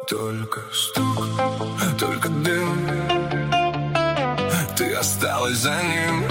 Только стук, только дым. Ты осталась за ним.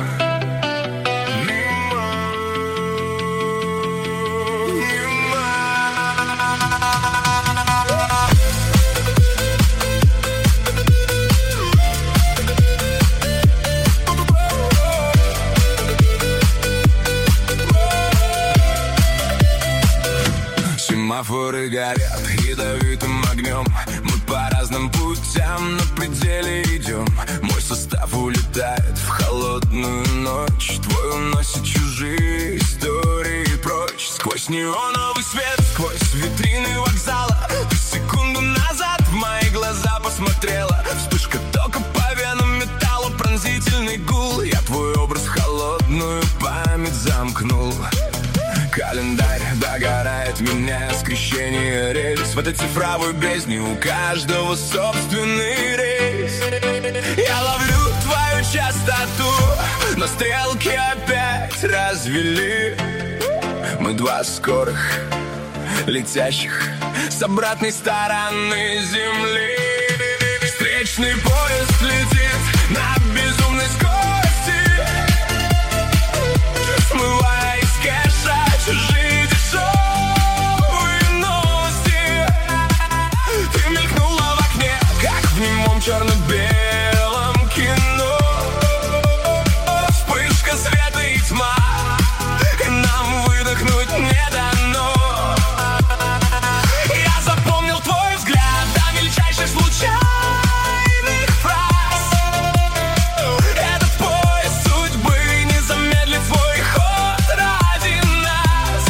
Семафоры горят ядовитым огнем. Мы по разным путям на пределе идем. Мой состав улетает в холодную ночь. Твой уносит чужие истории прочь. Сквозь неоновый свет, сквозь витрины вокзала. Ты секунду назад в мои глаза посмотрела. Вспышка тока по венам металла, пронзительный гул. Я твой образ в холодную память замкнул. Календарь догорает, меня скрещение рельс. В этой цифровой бездне у каждого собственный рейс. Я ловлю твою частоту, но стрелки опять развели. Мы два скорых, летящих с обратной стороны земли. Встречный поезд летит на безумной скорости, смывая из кэша чужие дешевые новости. Ты мелькнула в окне, как в немом черно-белом кино. Вспышка света и тьма, и нам выдохнуть не дано. Я запомнил твой взгляд до мельчайших случайных фраз. Этот поезд судьбы не замедлит свой ход ради нас.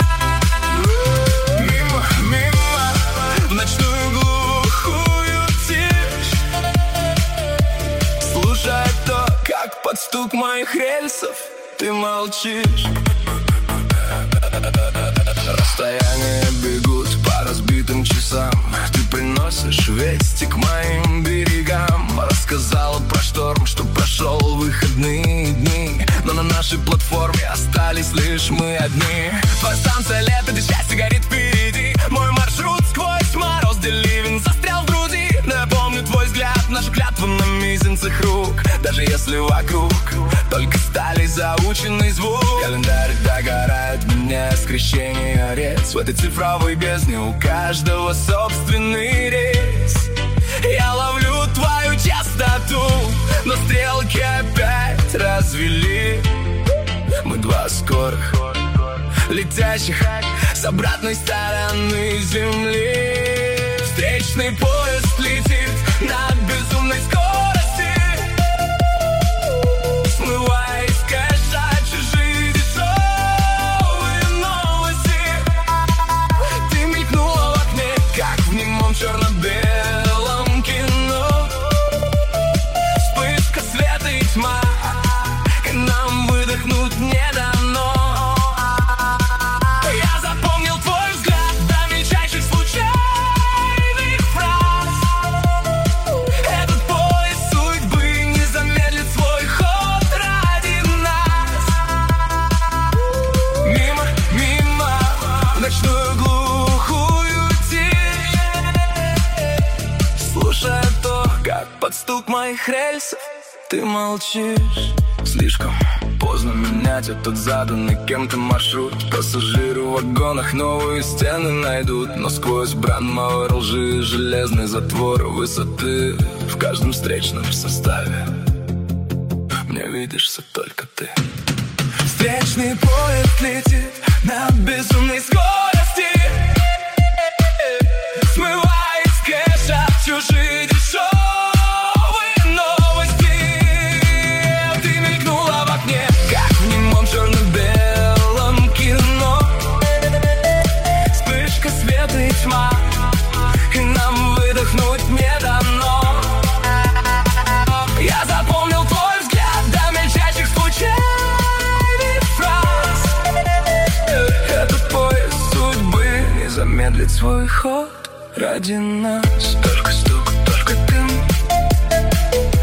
Мимо, мимо, в ночную глухую тишь, слушая то, как под стук моих рельсов ты молчишь. Расстояния бегут по разбитым часам. Ты приносишь вести к моим берегам. Рассказала про шторм, что прошел выходные дни, но на нашей платформе остались лишь мы одни. Твоя станция лето, где счастье горит впереди. Мой маршрут сквозь мороз, где ливень застрял в груди. Но я помню твой взгляд, нашу клятву на мизинцах рук. Даже если вокруг только стали заученный звук. Календарь догорает, меня скрещение рельс. В этой цифровой бездне у каждого собственный рейс. Я ловлю твою частоту, но стрелки опять развели. Мы два скорых, летящих с обратной стороны земли. Встречный поезд летит на безумной скорости, смывая из кэша чужие дешевые новости. Ты мелькнула в окне, как в немом черно-белом кино. Вспышка света и тьма, и нам выдохнуть не дано. Я запомнил твой взгляд до мельчайших случайных фраз. Этот поезд судьбы не замедлит свой ход ради нас. Мимо, мимо, в ночную глухую тишь, слушая то, как под стук моих рельсов ты молчишь. Слишком поздно менять этот заданный кем-то маршрут. Пассажиры в вагонах новые стены найдут, но сквозь бранмауэр лжи железный затвор высоты. В каждом встречном составе мне видишься только ты. Встречный поезд летит на безумной скорости, смывая из кэша чужие дешевые новости. Ты мелькнула в окне, как в немом черно-белом кино. Вспышка света и тьма, и нам выдохнуть не дано. Я запомнил твой взгляд до мельчайших случайных фраз. Этот поезд судьбы не замедлит свой ход ради нас. Только стук, только дым.